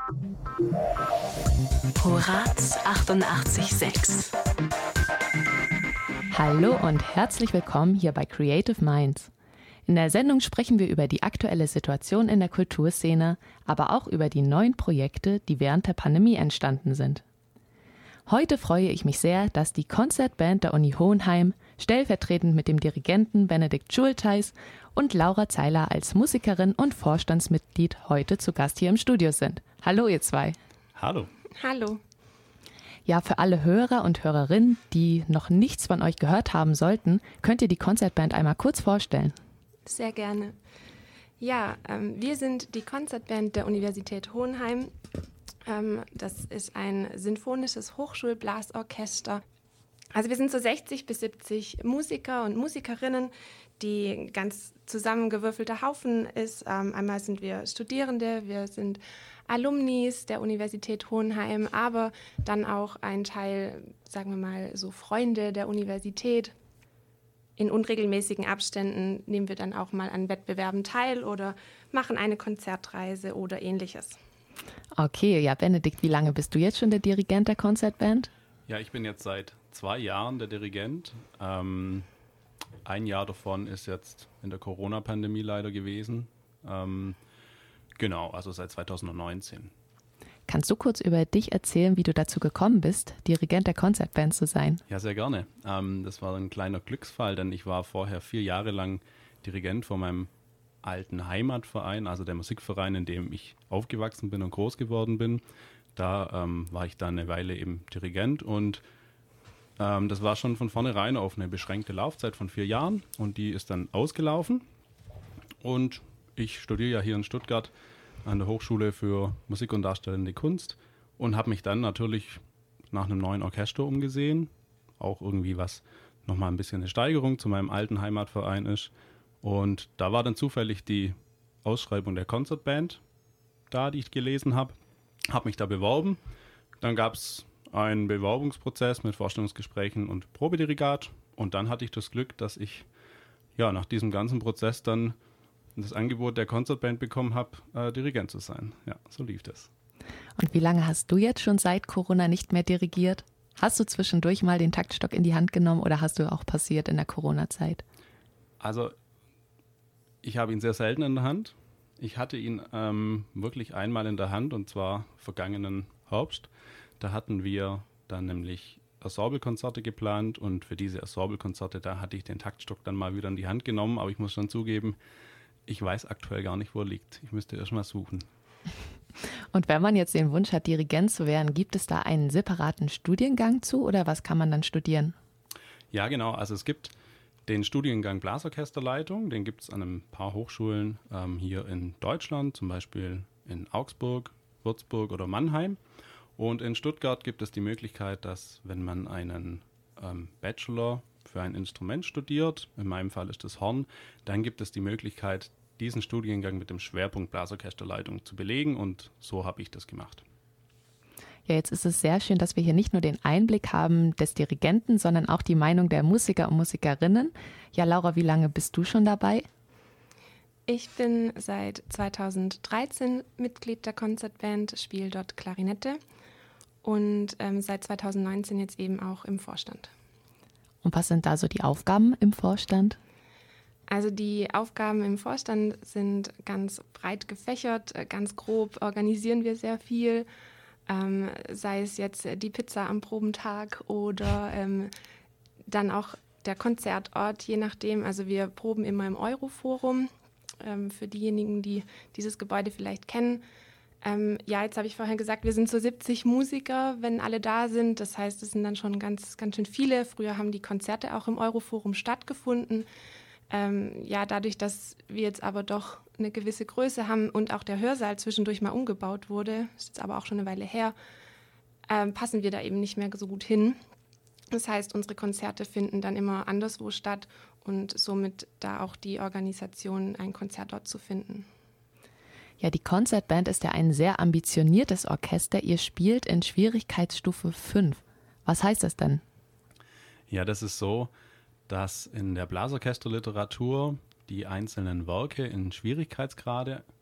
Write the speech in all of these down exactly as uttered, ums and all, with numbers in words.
Horaz achtundachtzig Komma sechs. Hallo und herzlich willkommen hier bei Creative Minds. In der Sendung sprechen wir über die aktuelle Situation in der Kulturszene, aber auch über die neuen Projekte, die während der Pandemie entstanden sind. Heute freue ich mich sehr, dass die Konzertband der Uni Hohenheim, stellvertretend mit dem Dirigenten Benedikt Schultheis und Laura Zeiler als Musikerin und Vorstandsmitglied heute zu Gast hier im Studio sind. Hallo ihr zwei. Hallo. Hallo. Ja, für alle Hörer und Hörerinnen, die noch nichts von euch gehört haben sollten, könnt ihr die Konzertband einmal kurz vorstellen. Sehr gerne. Ja, ähm, wir sind die Konzertband der Universität Hohenheim. Ähm, das ist ein sinfonisches Hochschulblasorchester. Also wir sind so sechzig bis siebzig Musiker und Musikerinnen, die ganz zusammengewürfelter Haufen ist. Ähm, einmal sind wir Studierende, wir sind Alumnis der Universität Hohenheim, aber dann auch ein Teil, sagen wir mal, so Freunde der Universität. In unregelmäßigen Abständen nehmen wir dann auch mal an Wettbewerben teil oder machen eine Konzertreise oder Ähnliches. Okay, ja, Benedikt, wie lange bist du jetzt schon der Dirigent der Konzertband? Ja, ich bin jetzt seit zwei Jahren der Dirigent. Ähm, ein Jahr davon ist jetzt in der Corona-Pandemie leider gewesen. Ähm, genau, also seit zweitausendneunzehn. Kannst du kurz über dich erzählen, wie du dazu gekommen bist, Dirigent der Konzertband zu sein? Ja, sehr gerne. Ähm, das war ein kleiner Glücksfall, denn ich war vorher vier Jahre lang Dirigent von meinem alten Heimatverein, also der Musikverein, in dem ich aufgewachsen bin und groß geworden bin. Da ähm, war ich dann eine Weile eben Dirigent und ähm, das war schon von vornherein auf eine beschränkte Laufzeit von vier Jahren und die ist dann ausgelaufen. Und ich studiere ja hier in Stuttgart an der Hochschule für Musik und Darstellende Kunst und habe mich dann natürlich nach einem neuen Orchester umgesehen. Auch irgendwie was nochmal ein bisschen eine Steigerung zu meinem alten Heimatverein ist. Und da war dann zufällig die Ausschreibung der Konzertband da, die ich gelesen habe. Habe mich da beworben. Dann gab es einen Bewerbungsprozess mit Vorstellungsgesprächen und Probedirigat. Und dann hatte ich das Glück, dass ich ja nach diesem ganzen Prozess dann das Angebot der Konzertband bekommen habe, äh, Dirigent zu sein. Ja, so lief das. Und wie lange hast du jetzt schon seit Corona nicht mehr dirigiert? Hast du zwischendurch mal den Taktstock in die Hand genommen oder hast du auch passiert in der Corona-Zeit? Also ich habe ihn sehr selten in der Hand. Ich hatte ihn ähm, wirklich einmal in der Hand und zwar vergangenen Herbst. Da hatten wir dann nämlich Ensemble-Konzerte geplant und für diese Ensemble-Konzerte, da hatte ich den Taktstock dann mal wieder in die Hand genommen. Aber ich muss schon zugeben, ich weiß aktuell gar nicht, wo er liegt. Ich müsste erst mal suchen. Und wenn man jetzt den Wunsch hat, Dirigent zu werden, gibt es da einen separaten Studiengang zu oder was kann man dann studieren? Ja, genau. Also es gibt den Studiengang Blasorchesterleitung, den gibt es an ein paar Hochschulen ähm, hier in Deutschland, zum Beispiel in Augsburg, Würzburg oder Mannheim. Und in Stuttgart gibt es die Möglichkeit, dass wenn man einen ähm, Bachelor für ein Instrument studiert, in meinem Fall ist das Horn, dann gibt es die Möglichkeit, diesen Studiengang mit dem Schwerpunkt Blasorchesterleitung zu belegen und so habe ich das gemacht. Ja, jetzt ist es sehr schön, dass wir hier nicht nur den Einblick haben des Dirigenten, sondern auch die Meinung der Musiker und Musikerinnen. Ja, Laura, wie lange bist du schon dabei? Ich bin seit zweitausenddreizehn Mitglied der Konzertband, spiele dort Klarinette und ähm, seit zweitausendneunzehn jetzt eben auch im Vorstand. Und was sind da so die Aufgaben im Vorstand? Also die Aufgaben im Vorstand sind ganz breit gefächert, ganz grob organisieren wir sehr viel. Ähm, sei es jetzt die Pizza am Probentag oder ähm, dann auch der Konzertort, je nachdem. Also wir proben immer im Euroforum, ähm, für diejenigen, die dieses Gebäude vielleicht kennen. Ähm, ja, jetzt habe ich vorher gesagt, wir sind so siebzig Musiker, wenn alle da sind. Das heißt, es sind dann schon ganz, ganz schön viele. Früher haben die Konzerte auch im Euroforum stattgefunden. Ähm, ja, dadurch, dass wir jetzt aber doch eine gewisse Größe haben und auch der Hörsaal zwischendurch mal umgebaut wurde, ist jetzt aber auch schon eine Weile her, ähm, passen wir da eben nicht mehr so gut hin. Das heißt, unsere Konzerte finden dann immer anderswo statt und somit da auch die Organisation, ein Konzert dort zu finden. Ja, die Konzertband ist ja ein sehr ambitioniertes Orchester. Ihr spielt in Schwierigkeitsstufe fünf. Was heißt das denn? Ja, das ist so, dass in der Blasorchesterliteratur die einzelnen Werke in Schwierigkeitsgrade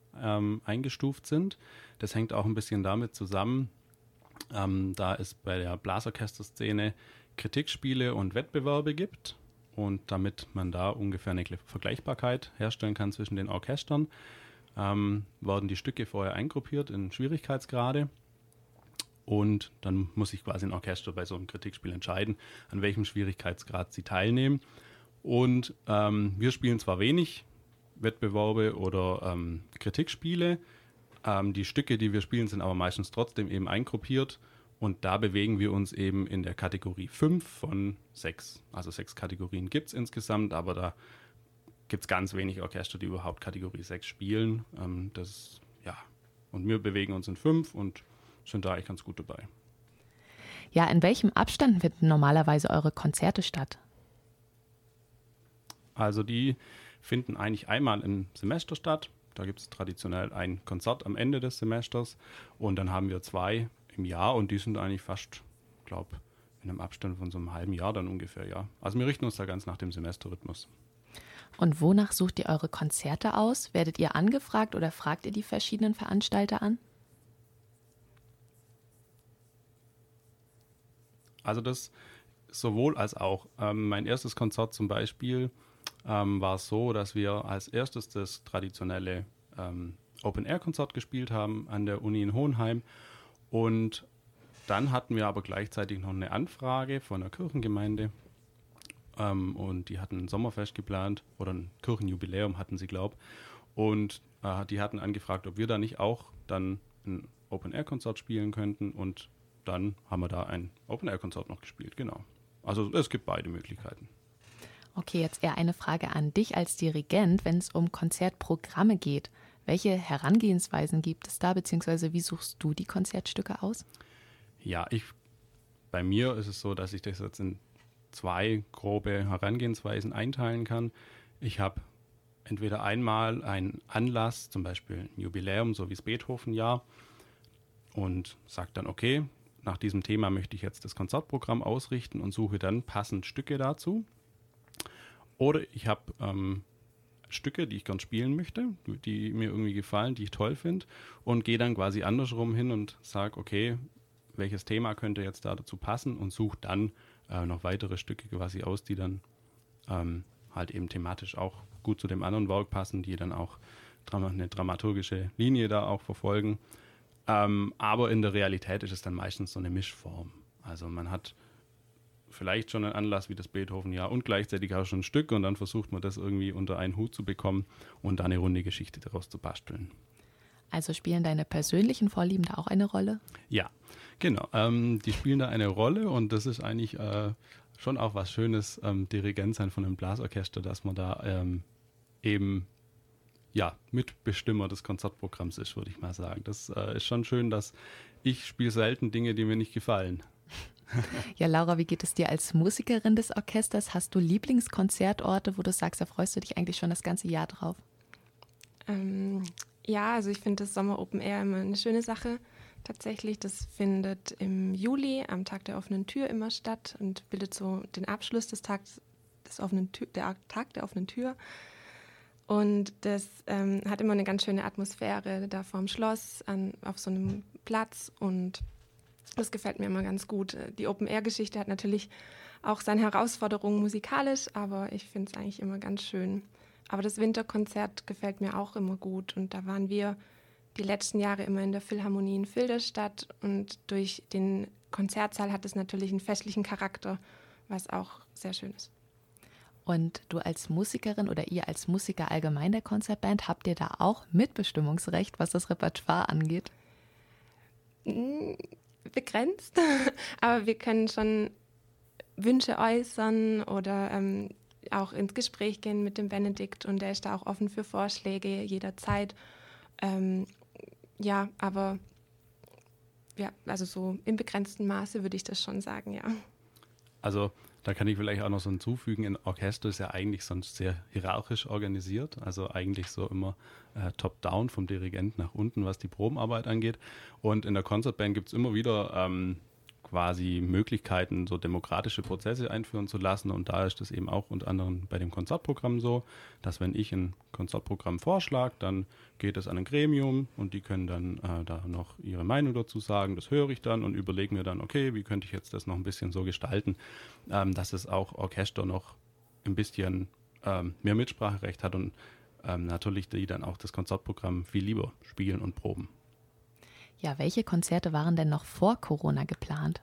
ähm, eingestuft sind. Das hängt auch ein bisschen damit zusammen, ähm, da es bei der Blasorchesterszene Kritikspiele und Wettbewerbe gibt. Und damit man da ungefähr eine Vergleichbarkeit herstellen kann zwischen den Orchestern, ähm, werden die Stücke vorher eingruppiert in Schwierigkeitsgrade. Und dann muss sich quasi ein Orchester bei so einem Kritikspiel entscheiden, an welchem Schwierigkeitsgrad sie teilnehmen. Und ähm, wir spielen zwar wenig Wettbewerbe oder ähm, Kritikspiele, ähm, die Stücke, die wir spielen, sind aber meistens trotzdem eben eingruppiert. Und da bewegen wir uns eben in der Kategorie fünf von sechs. Also sechs Kategorien gibt es insgesamt, aber da gibt es ganz wenig Orchester, die überhaupt Kategorie sechs spielen. Ähm, das, ja. Und wir bewegen uns in fünf und sind da eigentlich ganz gut dabei. Ja, in welchem Abstand finden normalerweise eure Konzerte statt? Also die finden eigentlich einmal im Semester statt. Da gibt es traditionell ein Konzert am Ende des Semesters und dann haben wir zwei im Jahr und die sind eigentlich fast, ich glaube, in einem Abstand von so einem halben Jahr dann ungefähr, ja. Also wir richten uns da ganz nach dem Semesterrhythmus. Und wonach sucht ihr eure Konzerte aus? Werdet ihr angefragt oder fragt ihr die verschiedenen Veranstalter an? Also das sowohl als auch. Ähm, mein erstes Konzert zum Beispiel ähm, war so, dass wir als erstes das traditionelle ähm, Open-Air-Konzert gespielt haben an der Uni in Hohenheim. Und dann hatten wir aber gleichzeitig noch eine Anfrage von einer Kirchengemeinde. Ähm, und die hatten ein Sommerfest geplant oder ein Kirchenjubiläum hatten sie, glaube ich. Und äh, die hatten angefragt, ob wir da nicht auch dann ein Open-Air-Konzert spielen könnten. Und dann haben wir da ein Open-Air-Konzert noch gespielt, genau. Also es gibt beide Möglichkeiten. Okay, jetzt eher eine Frage an dich als Dirigent, wenn es um Konzertprogramme geht. Welche Herangehensweisen gibt es da, beziehungsweise wie suchst du die Konzertstücke aus? Ja, ich, bei mir ist es so, dass ich das jetzt in zwei grobe Herangehensweisen einteilen kann. Ich habe entweder einmal einen Anlass, zum Beispiel ein Jubiläum, so wie das Beethoven-Jahr, und sage dann, okay, nach diesem Thema möchte ich jetzt das Konzertprogramm ausrichten und suche dann passend Stücke dazu. Oder ich habe ähm, Stücke, die ich gern spielen möchte, die mir irgendwie gefallen, die ich toll finde und gehe dann quasi andersrum hin und sage, okay, welches Thema könnte jetzt da dazu passen und suche dann äh, noch weitere Stücke quasi aus, die dann ähm, halt eben thematisch auch gut zu dem anderen Werk passen, die dann auch dram- eine dramaturgische Linie da auch verfolgen. Ähm, aber in der Realität ist es dann meistens so eine Mischform. Also man hat vielleicht schon einen Anlass wie das Beethoven-Jahr und gleichzeitig auch schon ein Stück und dann versucht man das irgendwie unter einen Hut zu bekommen und da eine runde Geschichte daraus zu basteln. Also spielen deine persönlichen Vorlieben da auch eine Rolle? Ja, genau. Ähm, die spielen da eine Rolle und das ist eigentlich äh, schon auch was Schönes, ähm, Dirigent sein von einem Blasorchester, dass man da ähm, eben ja, Mitbestimmer des Konzertprogramms ist, würde ich mal sagen. Das äh, ist schon schön, dass ich spiele selten Dinge, die mir nicht gefallen. Ja, Laura, wie geht es dir als Musikerin des Orchesters? Hast du Lieblingskonzertorte, wo du sagst, da freust du dich eigentlich schon das ganze Jahr drauf? Ähm, ja, also ich finde das Sommer Open Air immer eine schöne Sache. Tatsächlich, das findet im Juli am Tag der offenen Tür immer statt und bildet so den Abschluss des Tags des offenen Tür, der Tag der offenen Tür. Und das ähm, hat immer eine ganz schöne Atmosphäre da vorm Schloss, an, auf so einem Platz und das gefällt mir immer ganz gut. Die Open-Air-Geschichte hat natürlich auch seine Herausforderungen musikalisch, aber ich finde es eigentlich immer ganz schön. Aber das Winterkonzert gefällt mir auch immer gut und da waren wir die letzten Jahre immer in der Philharmonie in Filderstadt und durch den Konzertsaal hat es natürlich einen festlichen Charakter, was auch sehr schön ist. Und du als Musikerin oder ihr als Musiker allgemein der Konzertband, habt ihr da auch Mitbestimmungsrecht, was das Repertoire angeht? Begrenzt, aber wir können schon Wünsche äußern oder ähm, auch ins Gespräch gehen mit dem Benedikt und der ist da auch offen für Vorschläge jederzeit. Ähm, ja, aber ja, also so im begrenzten Maße würde ich das schon sagen, ja. Also da kann ich vielleicht auch noch so hinzufügen, ein Orchester ist ja eigentlich sonst sehr hierarchisch organisiert, also eigentlich so immer äh, top-down vom Dirigent nach unten, was die Probenarbeit angeht. Und in der Konzertband gibt es immer wieder ähm, quasi Möglichkeiten, so demokratische Prozesse einführen zu lassen. Und da ist es eben auch unter anderem bei dem Konzertprogramm so, dass wenn ich ein Konzertprogramm vorschlage, dann geht es an ein Gremium und die können dann äh, da noch ihre Meinung dazu sagen. Das höre ich dann und überlege mir dann, okay, wie könnte ich jetzt das noch ein bisschen so gestalten, ähm, dass es auch Orchester noch ein bisschen ähm, mehr Mitspracherecht hat und ähm, natürlich die dann auch das Konzertprogramm viel lieber spielen und proben. Ja, welche Konzerte waren denn noch vor Corona geplant?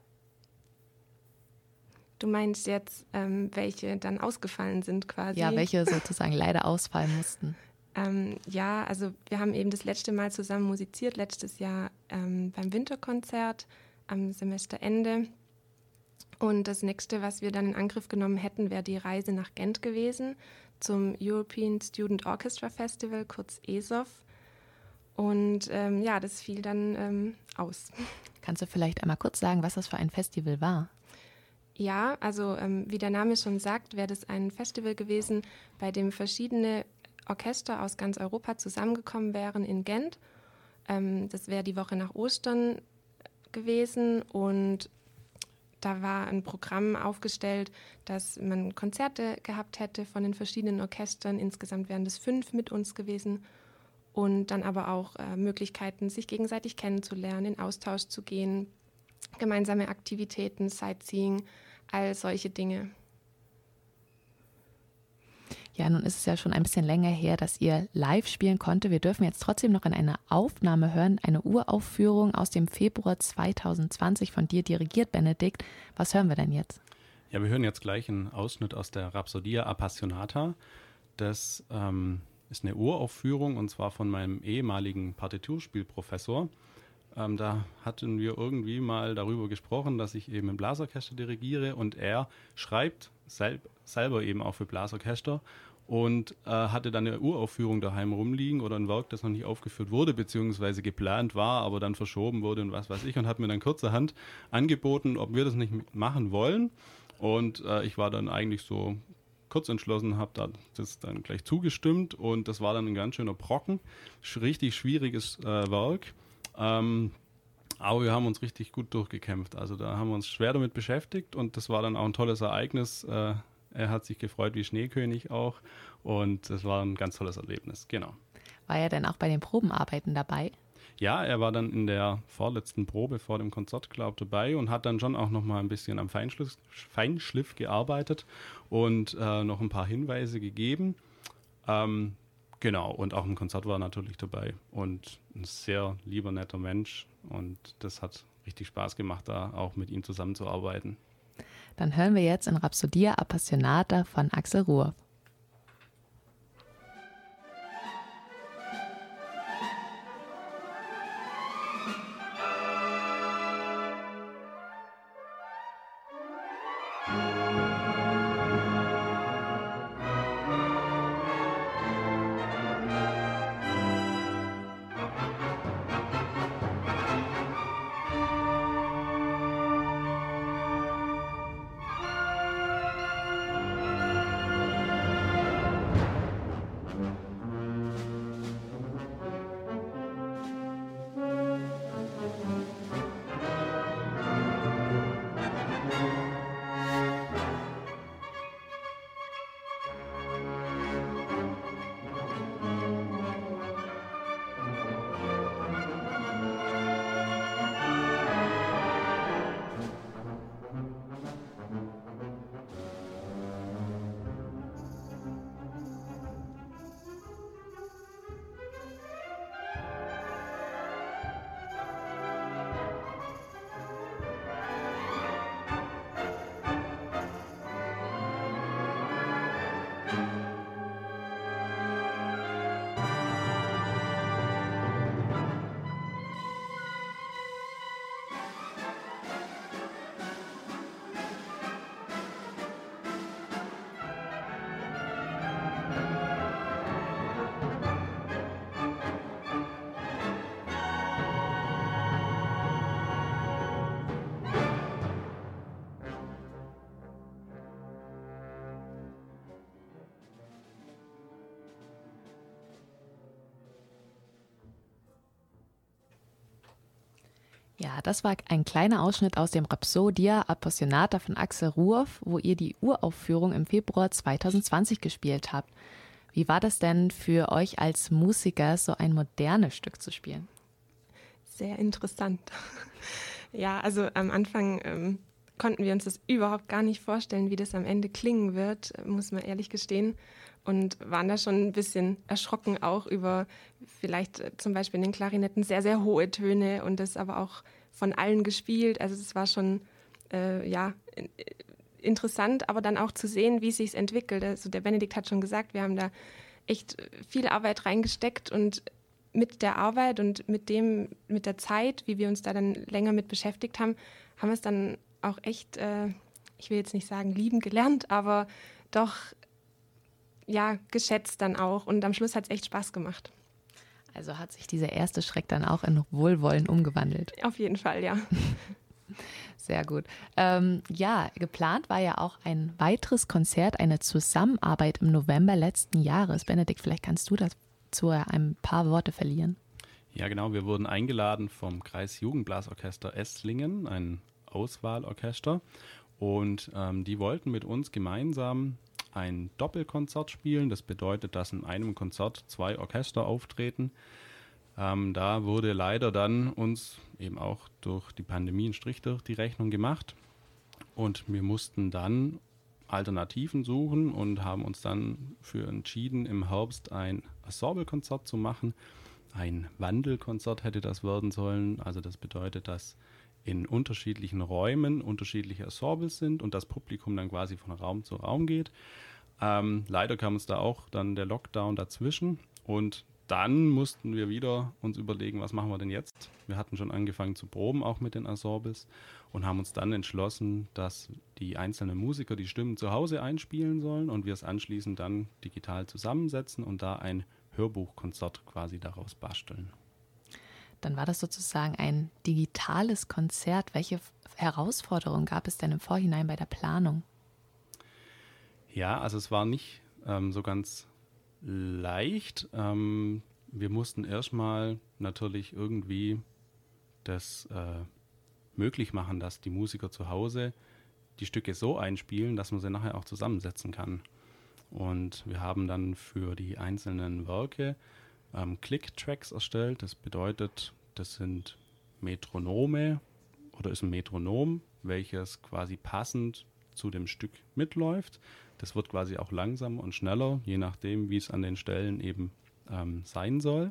Du meinst jetzt, ähm, welche dann ausgefallen sind quasi? Ja, welche sozusagen leider ausfallen mussten. Ähm, ja, also wir haben eben das letzte Mal zusammen musiziert, letztes Jahr ähm, beim Winterkonzert am Semesterende. Und das nächste, was wir dann in Angriff genommen hätten, wäre die Reise nach Gent gewesen zum European Student Orchestra Festival, kurz E S O F. Und ähm, ja, das fiel dann ähm, aus. Kannst du vielleicht einmal kurz sagen, was das für ein Festival war? Ja, also ähm, wie der Name schon sagt, wäre das ein Festival gewesen, bei dem verschiedene Orchester aus ganz Europa zusammengekommen wären in Gent. Ähm, das wäre die Woche nach Ostern gewesen und da war ein Programm aufgestellt, dass man Konzerte gehabt hätte von den verschiedenen Orchestern. Insgesamt wären das fünf mit uns gewesen. Und dann aber auch äh, Möglichkeiten, sich gegenseitig kennenzulernen, in Austausch zu gehen, gemeinsame Aktivitäten, Sightseeing, all solche Dinge. Ja, nun ist es ja schon ein bisschen länger her, dass ihr live spielen konntet. Wir dürfen jetzt trotzdem noch in einer Aufnahme hören, eine Uraufführung aus dem Februar zwanzig zwanzig von dir dirigiert, Benedikt. Was hören wir denn jetzt? Ja, wir hören jetzt gleich einen Ausschnitt aus der Rhapsodia Appassionata. Das ähm, ist eine Uraufführung und zwar von meinem ehemaligen Partiturspielprofessor. Ähm, da hatten wir irgendwie mal darüber gesprochen, dass ich eben ein Blasorchester dirigiere und er schreibt sel- selber eben auch für Blasorchester und äh, hatte dann eine Uraufführung daheim rumliegen oder ein Werk, das noch nicht aufgeführt wurde, beziehungsweise geplant war, aber dann verschoben wurde und was weiß ich und hat mir dann kurzerhand angeboten, ob wir das nicht machen wollen. Und äh, ich war dann eigentlich so kurz entschlossen, habe da das dann gleich zugestimmt und das war dann ein ganz schöner Brocken, richtig schwieriges äh, Werk. Ähm, aber wir haben uns richtig gut durchgekämpft. Also da haben wir uns schwer damit beschäftigt und das war dann auch ein tolles Ereignis. Äh, er hat sich gefreut wie Schneekönig auch und das war ein ganz tolles Erlebnis, genau. War er denn auch bei den Probenarbeiten dabei? Ja, er war dann in der vorletzten Probe vor dem Konzert, glaube ich, dabei und hat dann schon auch noch mal ein bisschen am Feinschliff, Feinschliff gearbeitet und äh, noch ein paar Hinweise gegeben. Ähm, genau, und auch im Konzert war er natürlich dabei und ein sehr lieber, netter Mensch und das hat richtig Spaß gemacht, da auch mit ihm zusammenzuarbeiten. Dann hören wir jetzt in Rhapsodia Appassionata von Axel Ruhr. Ja, das war ein kleiner Ausschnitt aus dem Rhapsodia Appassionata von Axel Ruoff, wo ihr die Uraufführung im Februar zwanzig zwanzig gespielt habt. Wie war das denn für euch als Musiker, so ein modernes Stück zu spielen? Sehr interessant. Ja, also am Anfang ähm, konnten wir uns das überhaupt gar nicht vorstellen, wie das am Ende klingen wird, muss man ehrlich gestehen. Und waren da schon ein bisschen erschrocken auch über vielleicht äh, zum Beispiel in den Klarinetten sehr, sehr hohe Töne und das aber auch von allen gespielt. Also es war schon, äh, ja, in, interessant, aber dann auch zu sehen, wie es sich entwickelt. Also der Benedikt hat schon gesagt, wir haben da echt viel Arbeit reingesteckt und mit der Arbeit und mit dem, mit der Zeit, wie wir uns da dann länger mit beschäftigt haben, haben wir es dann auch echt, äh, ich will jetzt nicht sagen lieben gelernt, aber doch ja geschätzt dann auch und am Schluss hat es echt Spaß gemacht. Also hat sich dieser erste Schreck dann auch in Wohlwollen umgewandelt? Auf jeden Fall, ja. Sehr gut. Ähm, ja, geplant war ja auch ein weiteres Konzert, eine Zusammenarbeit im November letzten Jahres. Benedikt, vielleicht kannst du dazu ein paar Worte verlieren. Ja, genau. Wir wurden eingeladen vom Kreisjugendblasorchester Esslingen, ein Auswahlorchester. Und ähm, die wollten mit uns gemeinsam ein Doppelkonzert spielen. Das bedeutet, dass in einem Konzert zwei Orchester auftreten. Ähm, da wurde leider dann uns eben auch durch die Pandemie ein Strich durch die Rechnung gemacht und wir mussten dann Alternativen suchen und haben uns dann für entschieden, im Herbst ein Ensemble-Konzert zu machen. Ein Wandelkonzert hätte das werden sollen. Also das bedeutet, dass in unterschiedlichen Räumen unterschiedliche Ensembles sind und das Publikum dann quasi von Raum zu Raum geht. Ähm, leider kam uns da auch dann der Lockdown dazwischen und dann mussten wir wieder uns überlegen, was machen wir denn jetzt? Wir hatten schon angefangen zu proben, auch mit den Ensembles, und haben uns dann entschlossen, dass die einzelnen Musiker die Stimmen zu Hause einspielen sollen und wir es anschließend dann digital zusammensetzen und da ein Hörbuchkonzert quasi daraus basteln. Dann war das sozusagen ein digitales Konzert. Welche Herausforderungen gab es denn im Vorhinein bei der Planung? Ja, also es war nicht ähm, so ganz leicht. Ähm, wir mussten erstmal natürlich irgendwie das äh, möglich machen, dass die Musiker zu Hause die Stücke so einspielen, dass man sie nachher auch zusammensetzen kann. Und wir haben dann für die einzelnen Werke ähm, Click-Tracks erstellt. Das bedeutet, das sind Metronome oder ist ein Metronom, welches quasi passend zu dem Stück mitläuft. Das wird quasi auch langsamer und schneller, je nachdem, wie es an den Stellen eben ähm, sein soll.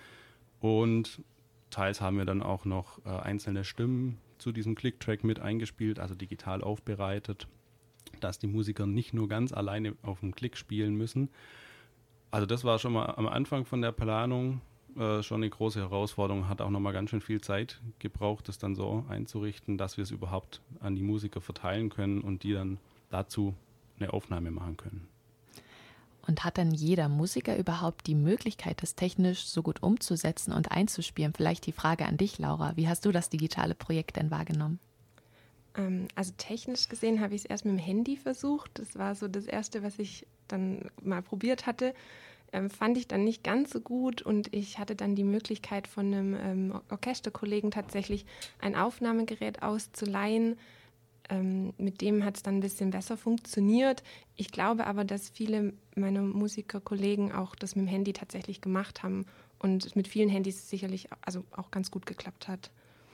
Und teils haben wir dann auch noch äh, einzelne Stimmen zu diesem Click-Track mit eingespielt, also digital aufbereitet, dass die Musiker nicht nur ganz alleine auf dem Klick spielen müssen. Also das war schon mal am Anfang von der Planung äh, schon eine große Herausforderung, hat auch nochmal ganz schön viel Zeit gebraucht, das dann so einzurichten, dass wir es überhaupt an die Musiker verteilen können und die dann dazu eine Aufnahme machen können. Und hat dann jeder Musiker überhaupt die Möglichkeit, das technisch so gut umzusetzen und einzuspielen? Vielleicht die Frage an dich, Laura. Wie hast du das digitale Projekt denn wahrgenommen? Ähm, also technisch gesehen habe ich es erst mit dem Handy versucht. Das war so das Erste, was ich dann mal probiert hatte. Ähm, fand ich dann nicht ganz so gut und ich hatte dann die Möglichkeit von einem ähm, Orchesterkollegen tatsächlich ein Aufnahmegerät auszuleihen. Ähm, mit dem hat es dann ein bisschen besser funktioniert. Ich glaube aber, dass viele meiner Musikerkollegen auch das mit dem Handy tatsächlich gemacht haben und mit vielen Handys sicherlich also auch ganz gut geklappt hat.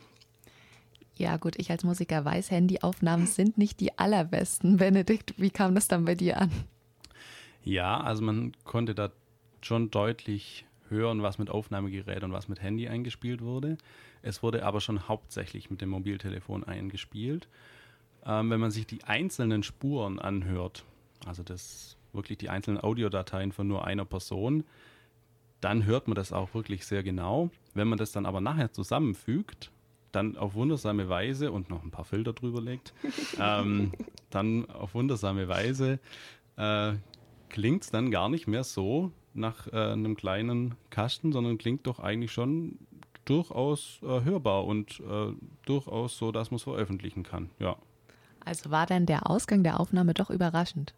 Ja gut, ich als Musiker weiß, Handyaufnahmen sind nicht die allerbesten. Benedikt, wie kam das dann bei dir an? Ja, also man konnte da schon deutlich hören, was mit Aufnahmegerät und was mit Handy eingespielt wurde. Es wurde aber schon hauptsächlich mit dem Mobiltelefon eingespielt. Ähm, wenn man sich die einzelnen Spuren anhört, also das wirklich die einzelnen Audiodateien von nur einer Person, dann hört man das auch wirklich sehr genau. Wenn man das dann aber nachher zusammenfügt, dann auf wundersame Weise und noch ein paar Filter drüber legt, ähm, dann auf wundersame Weise äh, klingt es dann gar nicht mehr so nach äh, einem kleinen Kasten, sondern klingt doch eigentlich schon durchaus äh, hörbar und äh, durchaus so, dass man es veröffentlichen kann. Ja. Also war dann der Ausgang der Aufnahme doch überraschend?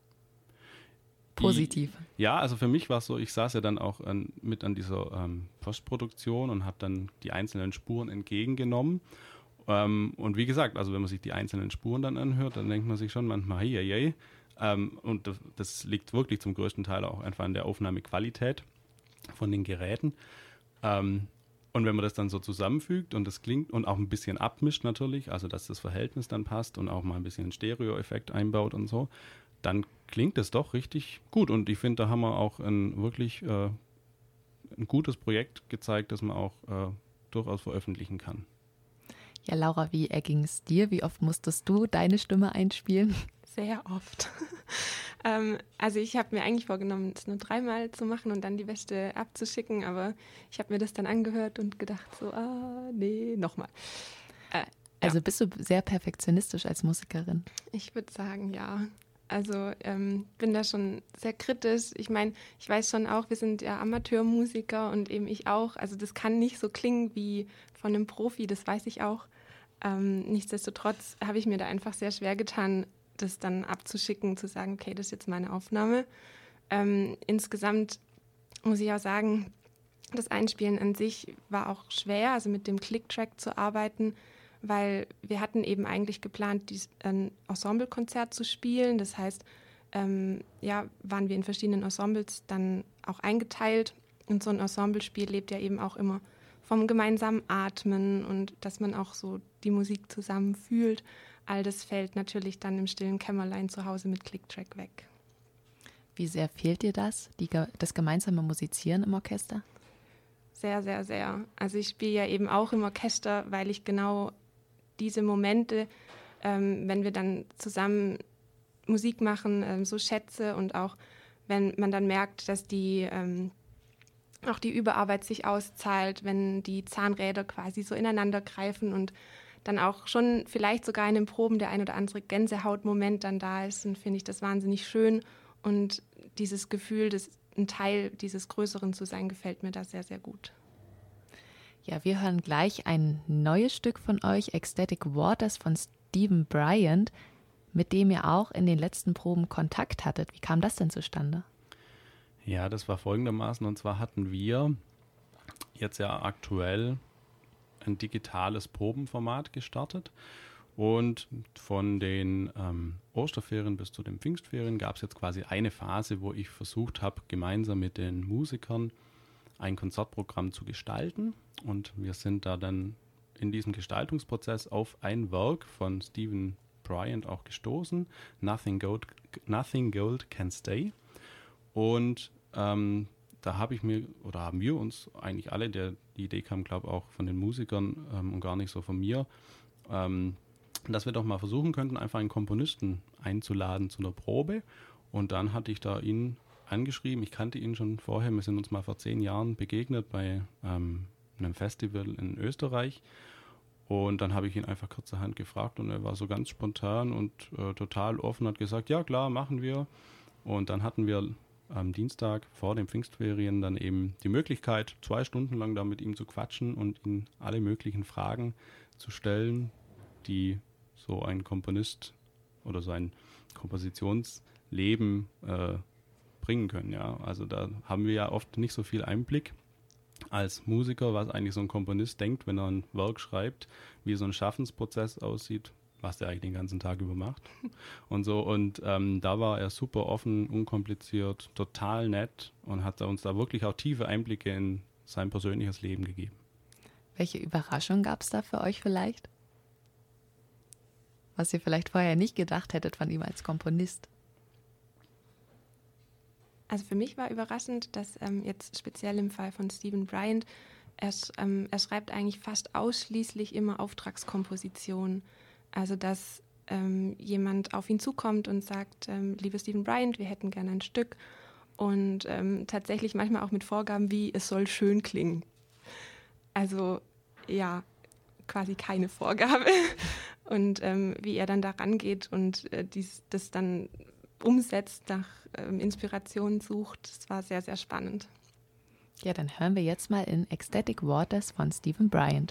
Positiv? Die, ja, also für mich war es so, ich saß ja dann auch an, mit an dieser ähm, Postproduktion und habe dann die einzelnen Spuren entgegengenommen Ähm, und wie gesagt, also wenn man sich die einzelnen Spuren dann anhört, dann denkt man sich schon manchmal, hey, hey, hey. Ähm, und das, das liegt wirklich zum größten Teil auch einfach an der Aufnahmequalität von den Geräten. Ähm, und wenn man das dann so zusammenfügt und das klingt und auch ein bisschen abmischt natürlich, also dass das Verhältnis dann passt und auch mal ein bisschen einen Stereo-Effekt einbaut und so, dann klingt es doch richtig gut. Und ich finde, da haben wir auch ein wirklich äh, ein gutes Projekt gezeigt, das man auch äh, durchaus veröffentlichen kann. Ja, Laura, wie erging es dir? Wie oft musstest du deine Stimme einspielen? Sehr oft. ähm, also ich habe mir eigentlich vorgenommen, es nur dreimal zu machen und dann die Wäsche abzuschicken, aber ich habe mir das dann angehört und gedacht so, ah, nee, nochmal. Äh, Also ja. bist du sehr perfektionistisch als Musikerin? Ich würde sagen, ja. Also ähm, bin da schon sehr kritisch. Ich meine, ich weiß schon auch, wir sind ja Amateurmusiker und eben ich auch. Also das kann nicht so klingen wie von einem Profi, das weiß ich auch. Ähm, nichtsdestotrotz habe ich mir da einfach sehr schwer getan, das dann abzuschicken, zu sagen, okay, das ist jetzt meine Aufnahme. Ähm, insgesamt muss ich auch sagen, das Einspielen an sich war auch schwer, also mit dem Click-Track zu arbeiten, weil wir hatten eben eigentlich geplant, dies, ein Ensemblekonzert zu spielen. Das heißt, ähm, ja, waren wir in verschiedenen Ensembles dann auch eingeteilt. Und so ein Ensemblespiel lebt ja eben auch immer vom gemeinsamen Atmen und dass man auch so die Musik zusammen fühlt. All das fällt natürlich dann im stillen Kämmerlein zu Hause mit Click-Track weg. Wie sehr fehlt dir das, die, das gemeinsame Musizieren im Orchester? Sehr, sehr, sehr. Also ich spiele ja eben auch im Orchester, weil ich genau diese Momente, ähm, wenn wir dann zusammen Musik machen, ähm, so schätze und auch wenn man dann merkt, dass die ähm, auch die Überarbeit sich auszahlt, wenn die Zahnräder quasi so ineinander greifen und dann auch schon vielleicht sogar in den Proben der ein oder andere Gänsehautmoment dann da ist, dann finde ich das wahnsinnig schön und dieses Gefühl, das ein Teil dieses Größeren zu sein, gefällt mir da sehr, sehr gut. Ja, wir hören gleich ein neues Stück von euch, Ecstatic Waters von Stephen Bryant, mit dem ihr auch in den letzten Proben Kontakt hattet. Wie kam das denn zustande? Ja, das war folgendermaßen, und zwar hatten wir jetzt ja aktuell ein digitales Probenformat gestartet und von den ähm, Osterferien bis zu den Pfingstferien gab es jetzt quasi eine Phase, wo ich versucht habe, gemeinsam mit den Musikern ein Konzertprogramm zu gestalten, und wir sind da dann in diesem Gestaltungsprozess auf ein Werk von Stephen Bryant auch gestoßen, Nothing Gold, Nothing Gold Can Stay, und ähm, da habe ich mir, oder haben wir uns eigentlich alle, der, die Idee kam, glaube ich, auch von den Musikern ähm, und gar nicht so von mir, ähm, dass wir doch mal versuchen könnten, einfach einen Komponisten einzuladen zu einer Probe. Und dann hatte ich da ihn angeschrieben, ich kannte ihn schon vorher, wir sind uns mal vor zehn Jahren begegnet bei ähm, einem Festival in Österreich. Und dann habe ich ihn einfach kurzerhand gefragt und er war so ganz spontan und äh, total offen, hat gesagt, ja klar, machen wir. Und dann hatten wir am Dienstag vor den Pfingstferien dann eben die Möglichkeit, zwei Stunden lang da mit ihm zu quatschen und ihm alle möglichen Fragen zu stellen, die so ein Komponist oder so ein Kompositionsleben äh, bringen können. Ja. Also da haben wir ja oft nicht so viel Einblick als Musiker, was eigentlich so ein Komponist denkt, wenn er ein Werk schreibt, wie so ein Schaffensprozess aussieht, was der eigentlich den ganzen Tag über macht und so. Und ähm, da war er super offen, unkompliziert, total nett und hat uns da wirklich auch tiefe Einblicke in sein persönliches Leben gegeben. Welche Überraschung gab es da für euch vielleicht? Was ihr vielleicht vorher nicht gedacht hättet von ihm als Komponist? Also für mich war überraschend, dass ähm, jetzt speziell im Fall von Stephen Bryant, er, ähm, er schreibt eigentlich fast ausschließlich immer Auftragskompositionen. Also dass ähm, jemand auf ihn zukommt und sagt, ähm, lieber Stephen Bryant, wir hätten gerne ein Stück. Und ähm, tatsächlich manchmal auch mit Vorgaben wie, es soll schön klingen. Also ja, quasi keine Vorgabe. Und ähm, wie er dann da rangeht und äh, dies, das dann umsetzt, nach ähm, Inspiration sucht, das war sehr, sehr spannend. Ja, dann hören wir jetzt mal in Ecstatic Waters von Stephen Bryant.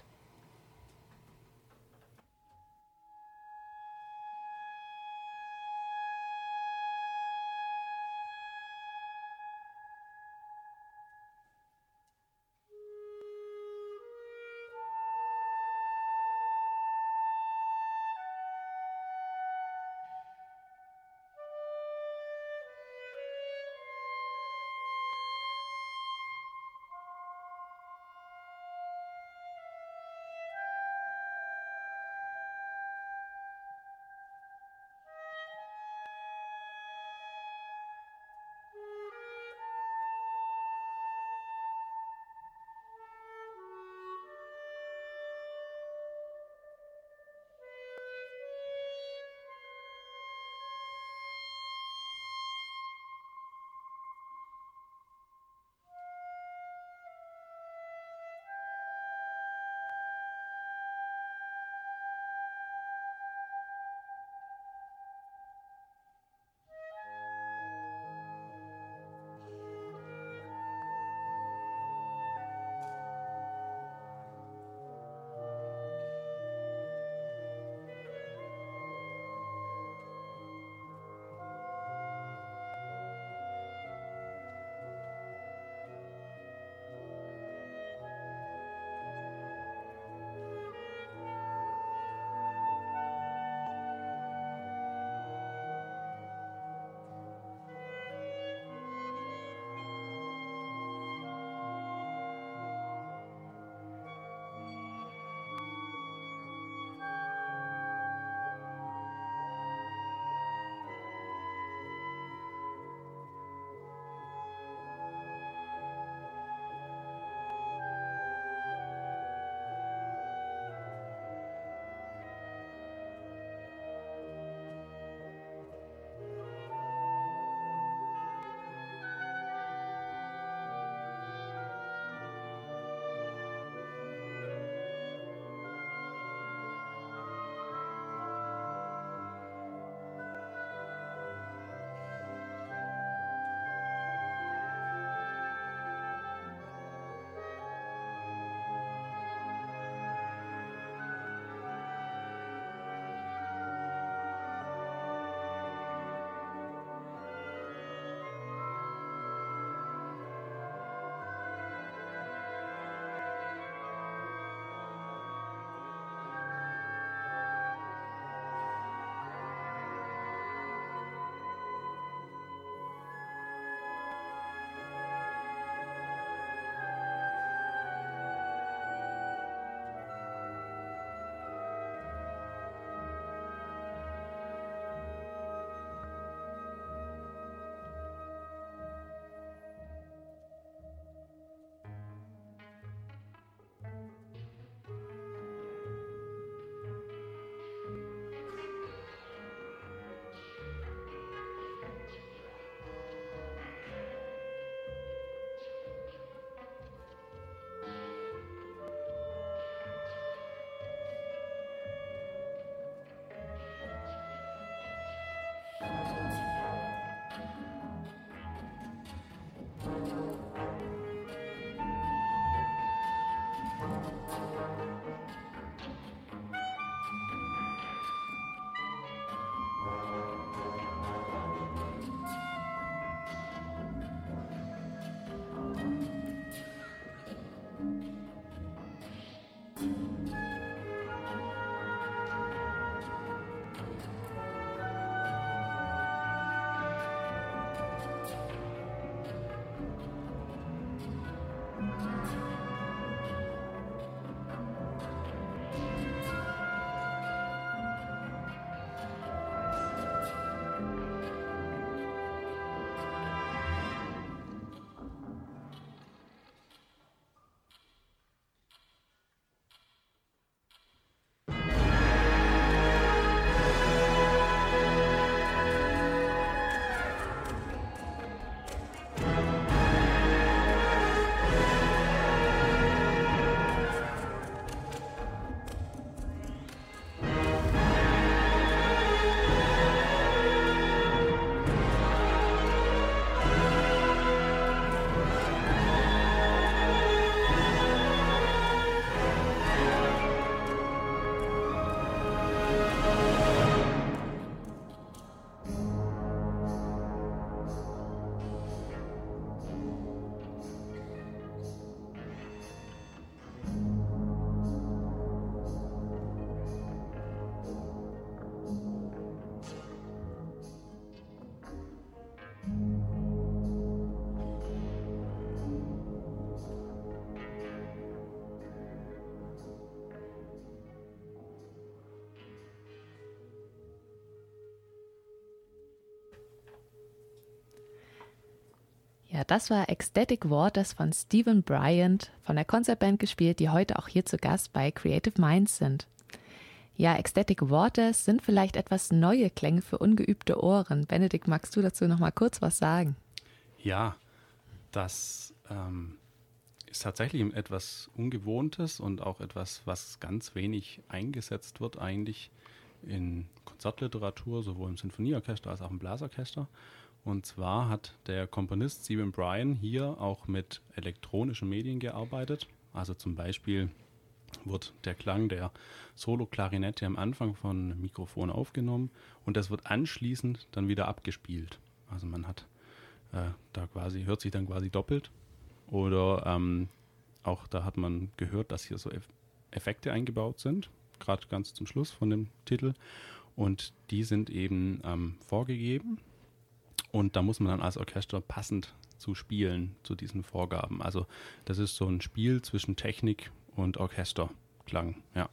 Ja, das war Ecstatic Waters von Stephen Bryant von der Konzertband gespielt, die heute auch hier zu Gast bei Creative Minds sind. Ja, Ecstatic Waters sind vielleicht etwas neue Klänge für ungeübte Ohren. Benedikt, magst du dazu noch mal kurz was sagen? Ja, das ähm, ist tatsächlich etwas Ungewohntes und auch etwas, was ganz wenig eingesetzt wird eigentlich in Konzertliteratur, sowohl im Sinfonieorchester als auch im Blasorchester. Und zwar hat der Komponist Stephen Bryant hier auch mit elektronischen Medien gearbeitet. Also zum Beispiel wird der Klang der Solo-Klarinette am Anfang von einem Mikrofon aufgenommen und das wird anschließend dann wieder abgespielt. Also man hat äh, da quasi, hört sich dann quasi doppelt. Oder ähm, auch da hat man gehört, dass hier so Eff- Effekte eingebaut sind, gerade ganz zum Schluss von dem Titel. Und die sind eben ähm, vorgegeben. Und da muss man dann als Orchester passend zu spielen, zu diesen Vorgaben. Also das ist so ein Spiel zwischen Technik und Orchesterklang, ja.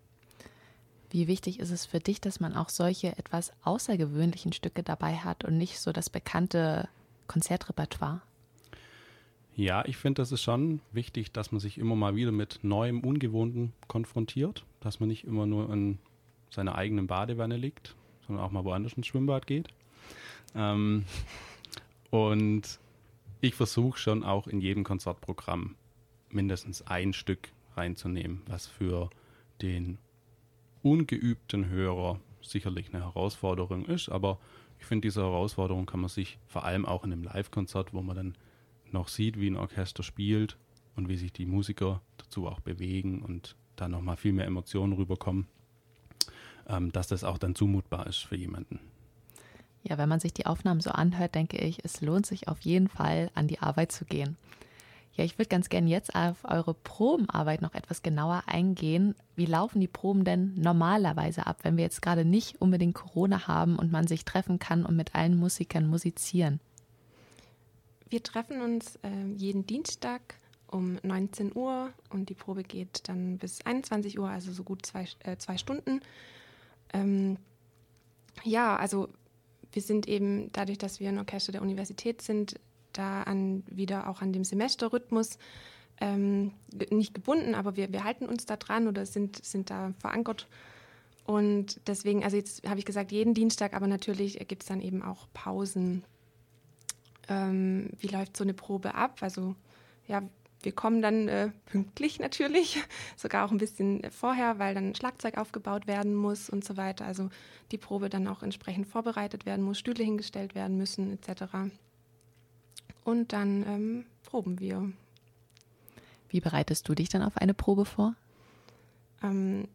Wie wichtig ist es für dich, dass man auch solche etwas außergewöhnlichen Stücke dabei hat und nicht so das bekannte Konzertrepertoire? Ja, ich finde, das ist schon wichtig, dass man sich immer mal wieder mit Neuem, Ungewohnten konfrontiert, dass man nicht immer nur in seiner eigenen Badewanne liegt, sondern auch mal woanders ins Schwimmbad geht. Ähm, und ich versuche schon auch in jedem Konzertprogramm mindestens ein Stück reinzunehmen, was für den ungeübten Hörer sicherlich eine Herausforderung ist, aber ich finde, diese Herausforderung kann man sich vor allem auch in einem Live-Konzert, wo man dann noch sieht, wie ein Orchester spielt und wie sich die Musiker dazu auch bewegen und da nochmal viel mehr Emotionen rüberkommen, ähm, dass das auch dann zumutbar ist für jemanden. Ja, wenn man sich die Aufnahmen so anhört, denke ich, es lohnt sich auf jeden Fall, an die Arbeit zu gehen. Ja, ich würde ganz gerne jetzt auf eure Probenarbeit noch etwas genauer eingehen. Wie laufen die Proben denn normalerweise ab, wenn wir jetzt gerade nicht unbedingt Corona haben und man sich treffen kann und mit allen Musikern musizieren? Wir treffen uns äh, jeden Dienstag um neunzehn Uhr und die Probe geht dann bis einundzwanzig Uhr, also so gut zwei, äh, zwei Stunden. Ähm, ja, also wir sind eben, dadurch, dass wir ein Orchester der Universität sind, da an, wieder auch an dem Semesterrhythmus ähm, nicht gebunden, aber wir, wir halten uns da dran oder sind, sind da verankert. Und deswegen, also jetzt habe ich gesagt, jeden Dienstag, aber natürlich gibt es dann eben auch Pausen. Ähm, wie läuft so eine Probe ab? Also ja, wir kommen dann äh, pünktlich natürlich, sogar auch ein bisschen vorher, weil dann Schlagzeug aufgebaut werden muss und so weiter. Also die Probe dann auch entsprechend vorbereitet werden muss, Stühle hingestellt werden müssen et cetera. Und dann ähm, proben wir. Wie bereitest du dich dann auf eine Probe vor? Ähm,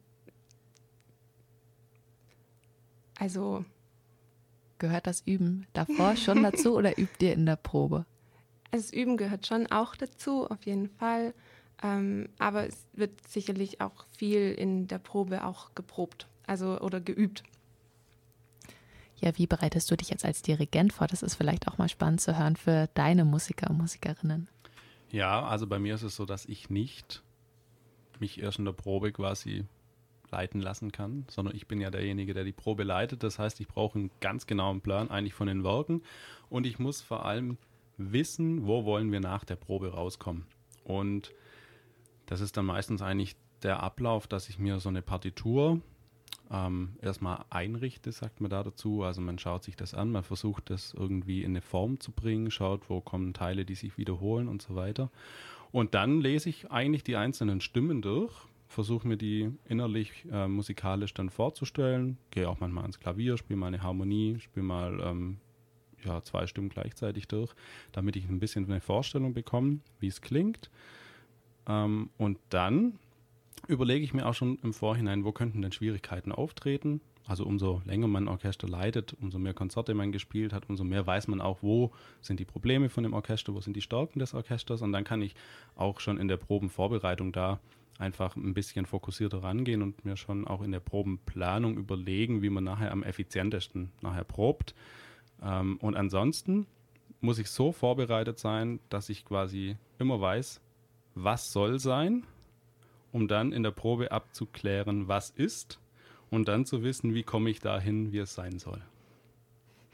also Gehört das Üben davor schon dazu oder übt ihr in der Probe? Das Üben gehört schon auch dazu, auf jeden Fall. Ähm, aber es wird sicherlich auch viel in der Probe auch geprobt, also oder geübt. Ja, wie bereitest du dich jetzt als Dirigent vor? Das ist vielleicht auch mal spannend zu hören für deine Musiker und Musikerinnen. Ja, also bei mir ist es so, dass ich nicht mich erst in der Probe quasi leiten lassen kann, sondern ich bin ja derjenige, der die Probe leitet. Das heißt, ich brauche einen ganz genauen Plan eigentlich von den Werken und ich muss vor allem wissen, wo wollen wir nach der Probe rauskommen. Und das ist dann meistens eigentlich der Ablauf, dass ich mir so eine Partitur ähm, erstmal einrichte, sagt man da dazu. Also man schaut sich das an, man versucht das irgendwie in eine Form zu bringen, schaut, wo kommen Teile, die sich wiederholen und so weiter. Und dann lese ich eigentlich die einzelnen Stimmen durch, versuche mir die innerlich äh, musikalisch dann vorzustellen, gehe auch manchmal ans Klavier, spiele mal eine Harmonie, spiele mal ähm, ja, zwei Stimmen gleichzeitig durch, damit ich ein bisschen eine Vorstellung bekomme, wie es klingt. Ähm, und dann überlege ich mir auch schon im Vorhinein, wo könnten denn Schwierigkeiten auftreten. Also umso länger man ein Orchester leitet, umso mehr Konzerte man gespielt hat, umso mehr weiß man auch, wo sind die Probleme von dem Orchester, wo sind die Stärken des Orchesters. Und dann kann ich auch schon in der Probenvorbereitung da einfach ein bisschen fokussierter rangehen und mir schon auch in der Probenplanung überlegen, wie man nachher am effizientesten nachher probt. Ähm, und ansonsten muss ich so vorbereitet sein, dass ich quasi immer weiß, was soll sein, um dann in der Probe abzuklären, was ist und dann zu wissen, wie komme ich dahin, wie es sein soll.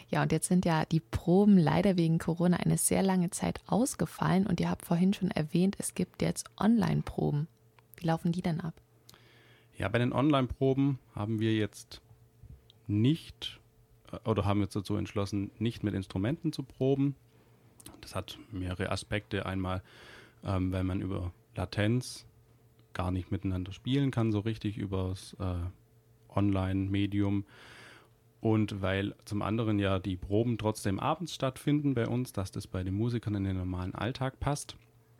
Ja, und jetzt sind ja die Proben leider wegen Corona eine sehr lange Zeit ausgefallen und ihr habt vorhin schon erwähnt, es gibt jetzt Online-Proben. Wie laufen die denn ab? Ja, bei den Online-Proben haben wir jetzt nicht äh, oder haben jetzt dazu entschlossen, nicht mit Instrumenten zu proben. Das hat mehrere Aspekte. Einmal, ähm, weil man über Latenz gar nicht miteinander spielen kann, so richtig übers äh, Online-Medium. Und weil zum anderen ja die Proben trotzdem abends stattfinden bei uns, dass das bei den Musikern in den normalen Alltag passt.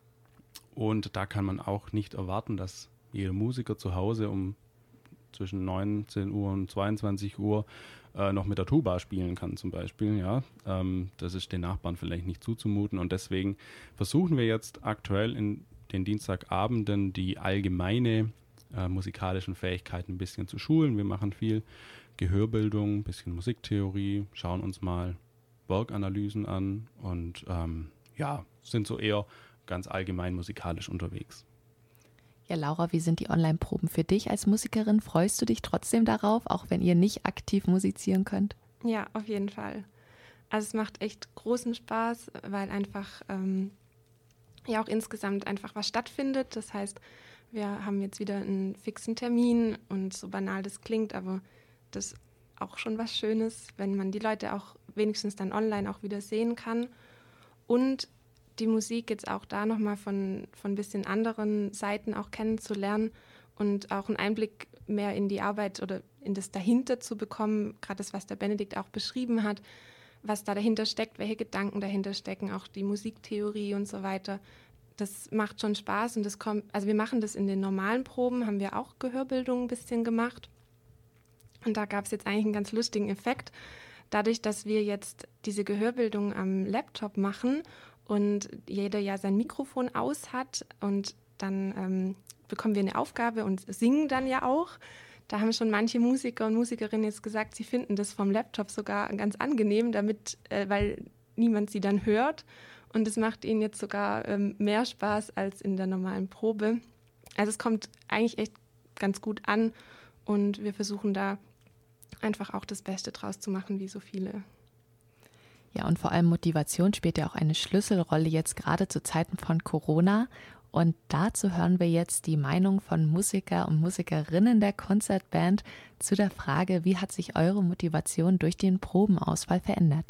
Und da kann man auch nicht erwarten, dass jeder Musiker zu Hause um zwischen neunzehn Uhr und zweiundzwanzig Uhr äh, noch mit der Tuba spielen kann zum Beispiel. Ja, ähm, das ist den Nachbarn vielleicht nicht zuzumuten. Und deswegen versuchen wir jetzt aktuell in den Dienstagabenden die allgemeine äh, musikalischen Fähigkeiten ein bisschen zu schulen. Wir machen viel Gehörbildung, ein bisschen Musiktheorie, schauen uns mal Werkanalysen an und ähm, ja, sind so eher ganz allgemein musikalisch unterwegs. Ja, Laura, wie sind die Online-Proben für dich als Musikerin? Freust du dich trotzdem darauf, auch wenn ihr nicht aktiv musizieren könnt? Ja, auf jeden Fall. Also es macht echt großen Spaß, weil einfach ähm, ja auch insgesamt einfach was stattfindet. Das heißt, wir haben jetzt wieder einen fixen Termin und so banal das klingt, aber das ist auch schon was Schönes, wenn man die Leute auch wenigstens dann online auch wieder sehen kann. Und die Musik jetzt auch da nochmal von, von ein bisschen anderen Seiten auch kennenzulernen und auch einen Einblick mehr in die Arbeit oder in das dahinter zu bekommen, gerade das, was der Benedikt auch beschrieben hat, was da dahinter steckt, welche Gedanken dahinter stecken, auch die Musiktheorie und so weiter. Das macht schon Spaß und das kommt, also wir machen das in den normalen Proben, haben wir auch Gehörbildung ein bisschen gemacht. Und da gab es jetzt eigentlich einen ganz lustigen Effekt. Dadurch, dass wir jetzt diese Gehörbildung am Laptop machen und jeder ja sein Mikrofon aus hat und dann ähm, bekommen wir eine Aufgabe und singen dann ja auch. Da haben schon manche Musiker und Musikerinnen jetzt gesagt, sie finden das vom Laptop sogar ganz angenehm, damit, äh, weil niemand sie dann hört. Und es macht ihnen jetzt sogar ähm, mehr Spaß als in der normalen Probe. Also es kommt eigentlich echt ganz gut an und wir versuchen da einfach auch das Beste draus zu machen, wie so viele. Ja, und vor allem Motivation spielt ja auch eine Schlüsselrolle jetzt gerade zu Zeiten von Corona. Und dazu hören wir jetzt die Meinung von Musiker und Musikerinnen der Konzertband zu der Frage, wie hat sich eure Motivation durch den Probenausfall verändert?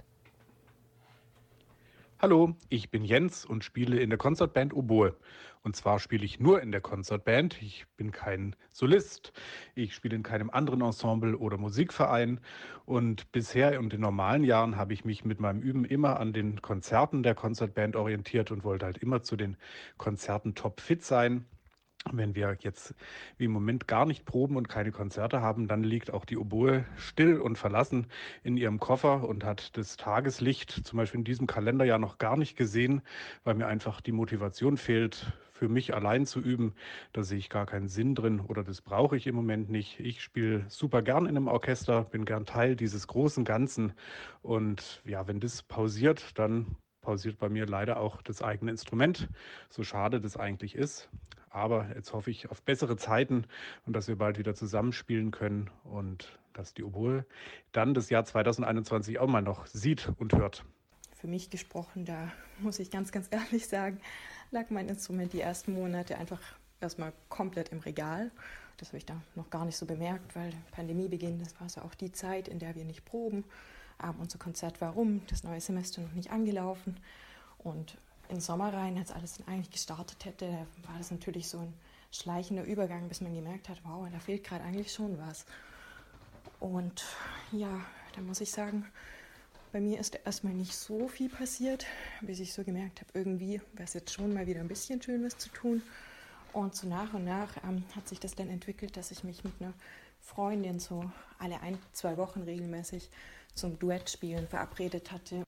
Hallo, ich bin Jens und spiele in der Konzertband Oboe. Und zwar spiele ich nur in der Konzertband. Ich bin kein Solist. Ich spiele in keinem anderen Ensemble oder Musikverein. Und bisher und in normalen Jahren habe ich mich mit meinem Üben immer an den Konzerten der Konzertband orientiert und wollte halt immer zu den Konzerten topfit sein. Wenn wir jetzt wie im Moment gar nicht proben und keine Konzerte haben, dann liegt auch die Oboe still und verlassen in ihrem Koffer und hat das Tageslicht zum Beispiel in diesem Kalenderjahr noch gar nicht gesehen, weil mir einfach die Motivation fehlt, für mich allein zu üben. Da sehe ich gar keinen Sinn drin oder das brauche ich im Moment nicht. Ich spiele super gern in einem Orchester, bin gern Teil dieses großen Ganzen und ja, wenn das pausiert, dann pausiert bei mir leider auch das eigene Instrument, so schade das eigentlich ist. Aber jetzt hoffe ich auf bessere Zeiten und dass wir bald wieder zusammenspielen können und dass die Oboe dann das Jahr zwanzig einundzwanzig auch mal noch sieht und hört. Für mich gesprochen, da muss ich ganz, ganz ehrlich sagen, lag mein Instrument die ersten Monate einfach erstmal komplett im Regal. Das habe ich da noch gar nicht so bemerkt, weil Pandemiebeginn, das war so auch die Zeit, in der wir nicht proben. Aber unser Konzert war rum, das neue Semester noch nicht angelaufen und in Sommer rein, als alles eigentlich gestartet hätte, war das natürlich so ein schleichender Übergang, bis man gemerkt hat, wow, da fehlt gerade eigentlich schon was. Und ja, da muss ich sagen, bei mir ist erstmal nicht so viel passiert, bis ich so gemerkt habe, irgendwie wäre es jetzt schon mal wieder ein bisschen schön, was zu tun. Und so nach und nach ähm, hat sich das dann entwickelt, dass ich mich mit einer Freundin so alle ein, zwei Wochen regelmäßig zum Duettspielen verabredet hatte.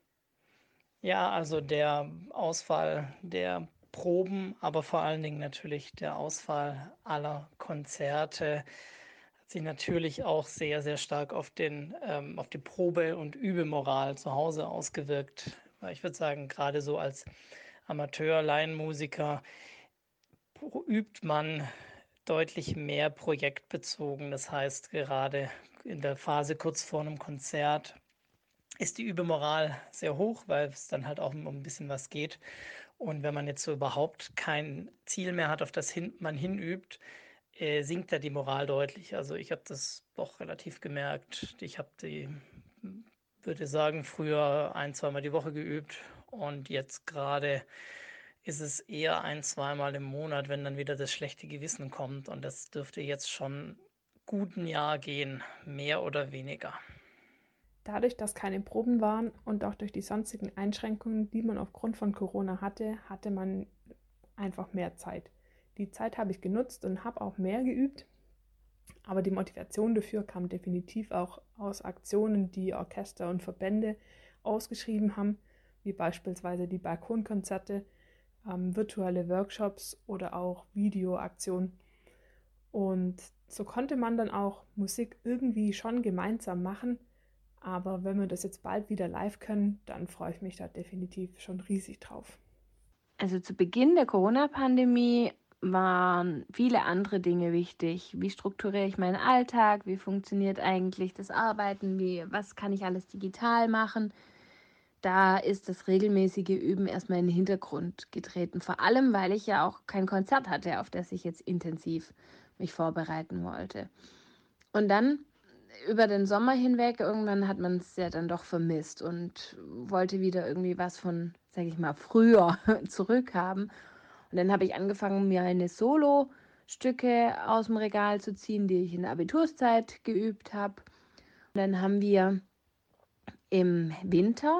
Ja, also der Ausfall der Proben, aber vor allen Dingen natürlich der Ausfall aller Konzerte hat sich natürlich auch sehr, sehr stark auf den, ähm, auf die Probe- und Übemoral zu Hause ausgewirkt. Weil ich würde sagen, gerade so als Amateur, Laienmusiker übt man deutlich mehr projektbezogen. Das heißt, gerade in der Phase kurz vor einem Konzert ist die Übemoral sehr hoch, weil es dann halt auch um ein bisschen was geht. Und wenn man jetzt so überhaupt kein Ziel mehr hat, auf das hin, man hinübt, äh, sinkt da die Moral deutlich. Also ich habe das doch relativ gemerkt. Ich habe die, würde sagen, früher ein, zweimal die Woche geübt und jetzt gerade ist es eher ein, zweimal im Monat, wenn dann wieder das schlechte Gewissen kommt. Und das dürfte jetzt schon gut ein Jahr gehen, mehr oder weniger. Dadurch, dass keine Proben waren und auch durch die sonstigen Einschränkungen, die man aufgrund von Corona hatte, hatte man einfach mehr Zeit. Die Zeit habe ich genutzt und habe auch mehr geübt, aber die Motivation dafür kam definitiv auch aus Aktionen, die Orchester und Verbände ausgeschrieben haben, wie beispielsweise die Balkonkonzerte, ähm, virtuelle Workshops oder auch Videoaktionen. Und so konnte man dann auch Musik irgendwie schon gemeinsam machen, aber wenn wir das jetzt bald wieder live können, dann freue ich mich da definitiv schon riesig drauf. Also zu Beginn der Corona-Pandemie waren viele andere Dinge wichtig. Wie strukturiere ich meinen Alltag? Wie funktioniert eigentlich das Arbeiten? Wie, was kann ich alles digital machen? Da ist das regelmäßige Üben erstmal in den Hintergrund getreten. Vor allem, weil ich ja auch kein Konzert hatte, auf das ich jetzt intensiv mich vorbereiten wollte. Und dann über den Sommer hinweg, irgendwann hat man es ja dann doch vermisst und wollte wieder irgendwie was von, sag ich mal, früher zurückhaben. Und dann habe ich angefangen, mir eine Solo-Stücke aus dem Regal zu ziehen, die ich in der Abiturszeit geübt habe. Und dann haben wir im Winter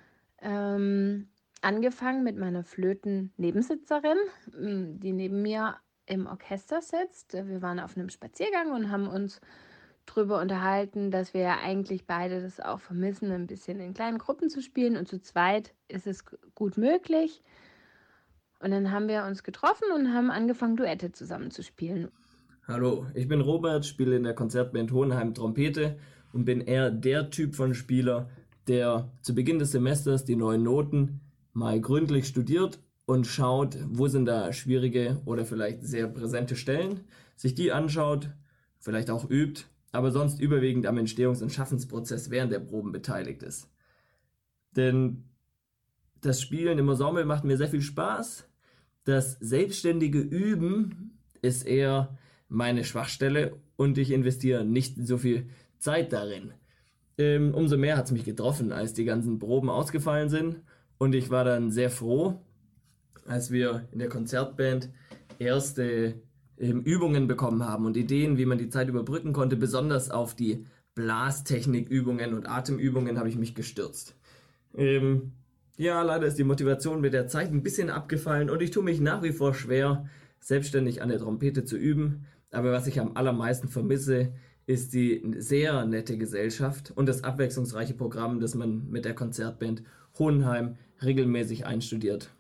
ähm, angefangen mit meiner Flöten-Nebensitzerin, die neben mir im Orchester sitzt. Wir waren auf einem Spaziergang und haben uns drüber unterhalten, dass wir ja eigentlich beide das auch vermissen, ein bisschen in kleinen Gruppen zu spielen, und zu zweit ist es gut möglich. Und dann haben wir uns getroffen und haben angefangen, Duette zusammen zu spielen. Hallo, ich bin Robert, spiele in der Konzertband Hohenheim Trompete und bin eher der Typ von Spieler, der zu Beginn des Semesters die neuen Noten mal gründlich studiert und schaut, wo sind da schwierige oder vielleicht sehr präsente Stellen, sich die anschaut, vielleicht auch übt, aber sonst überwiegend am Entstehungs- und Schaffensprozess während der Proben beteiligt ist. Denn das Spielen im Ensemble macht mir sehr viel Spaß. Das selbstständige Üben ist eher meine Schwachstelle und ich investiere nicht so viel Zeit darin. Ähm, umso mehr hat es mich getroffen, als die ganzen Proben ausgefallen sind, und ich war dann sehr froh, als wir in der Konzertband erste ähm, Übungen bekommen haben und Ideen, wie man die Zeit überbrücken konnte. Besonders auf die Blastechnikübungen und Atemübungen habe ich mich gestürzt. Ähm, ja, leider ist die Motivation mit der Zeit ein bisschen abgefallen und ich tue mich nach wie vor schwer, selbstständig an der Trompete zu üben. Aber was ich am allermeisten vermisse, ist die sehr nette Gesellschaft und das abwechslungsreiche Programm, das man mit der Konzertband Hohenheim regelmäßig einstudiert.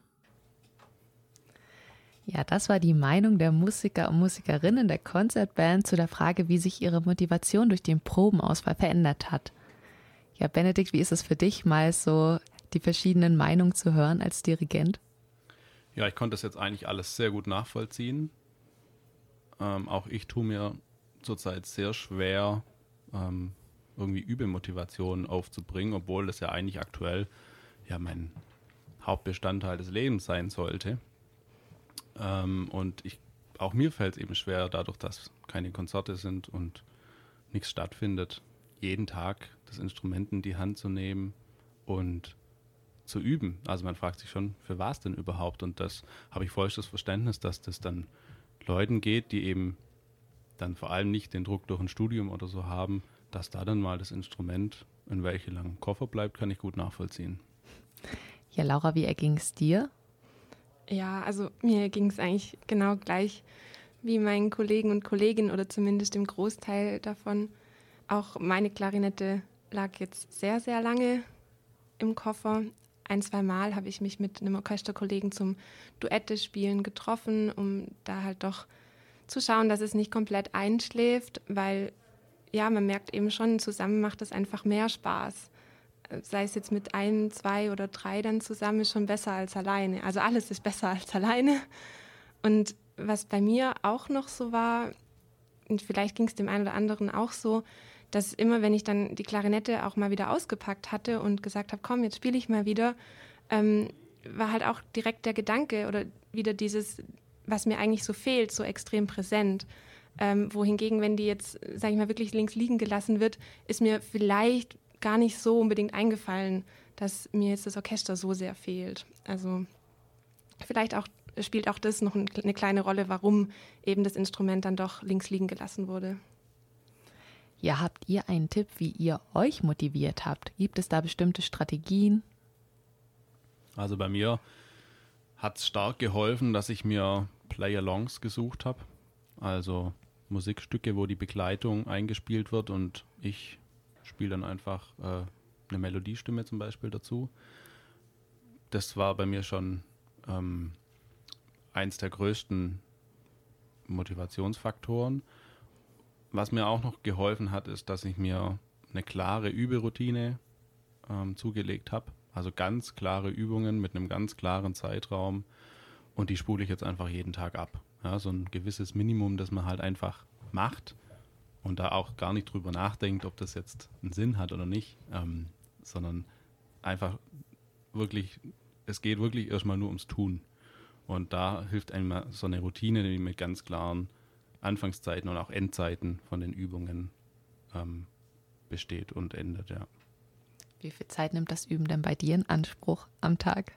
Ja, das war die Meinung der Musiker und Musikerinnen der Konzertband zu der Frage, wie sich ihre Motivation durch den Probenausfall verändert hat. Ja, Benedikt, wie ist es für dich, mal so die verschiedenen Meinungen zu hören als Dirigent? Ja, ich konnte das jetzt eigentlich alles sehr gut nachvollziehen. Ähm, auch ich tue mir zurzeit sehr schwer, ähm, irgendwie Übemotivation aufzubringen, obwohl das ja eigentlich aktuell ja mein Hauptbestandteil des Lebens sein sollte. Ähm, und ich, auch mir fällt es eben schwer, dadurch, dass keine Konzerte sind und nichts stattfindet, jeden Tag das Instrument in die Hand zu nehmen und zu üben. Also man fragt sich schon, für was denn überhaupt? Und das habe ich vollstes Verständnis, dass das dann Leuten geht, die eben dann vor allem nicht den Druck durch ein Studium oder so haben, dass da dann mal das Instrument in welche langen Koffer bleibt, kann ich gut nachvollziehen. Ja, Laura, wie erging es dir? Ja, also mir ging es eigentlich genau gleich wie meinen Kollegen und Kolleginnen oder zumindest dem Großteil davon. Auch meine Klarinette lag jetzt sehr, sehr lange im Koffer. Ein, zwei Mal habe ich mich mit einem Orchesterkollegen zum Duette-Spielen getroffen, um da halt doch zu schauen, dass es nicht komplett einschläft, weil ja, man merkt eben schon, zusammen macht es einfach mehr Spaß. Sei es jetzt mit ein, zwei oder drei dann zusammen, ist schon besser als alleine. Also alles ist besser als alleine. Und was bei mir auch noch so war, und vielleicht ging es dem einen oder anderen auch so, dass immer, wenn ich dann die Klarinette auch mal wieder ausgepackt hatte und gesagt habe, komm, jetzt spiele ich mal wieder, ähm, war halt auch direkt der Gedanke oder wieder dieses, was mir eigentlich so fehlt, so extrem präsent. Ähm, wohingegen, wenn die jetzt, sage ich mal, wirklich links liegen gelassen wird, ist mir vielleicht gar nicht so unbedingt eingefallen, dass mir jetzt das Orchester so sehr fehlt. Also vielleicht auch spielt auch das noch eine kleine Rolle, warum eben das Instrument dann doch links liegen gelassen wurde. Ja, habt ihr einen Tipp, wie ihr euch motiviert habt? Gibt es da bestimmte Strategien? Also bei mir hat es stark geholfen, dass ich mir Play-Alongs gesucht habe. Also Musikstücke, wo die Begleitung eingespielt wird und ich spiele dann einfach äh, eine Melodiestimme zum Beispiel dazu. Das war bei mir schon ähm, eins der größten Motivationsfaktoren. Was mir auch noch geholfen hat, ist, dass ich mir eine klare Überoutine ähm, zugelegt habe. Also ganz klare Übungen mit einem ganz klaren Zeitraum und die spule ich jetzt einfach jeden Tag ab. Ja, so ein gewisses Minimum, das man halt einfach macht und da auch gar nicht drüber nachdenkt, ob das jetzt einen Sinn hat oder nicht, ähm, sondern einfach wirklich, es geht wirklich erstmal nur ums Tun. Und da hilft einem so eine Routine, die mit ganz klaren Anfangszeiten und auch Endzeiten von den Übungen ähm, besteht und endet, ja. Wie viel Zeit nimmt das Üben denn bei dir in Anspruch am Tag?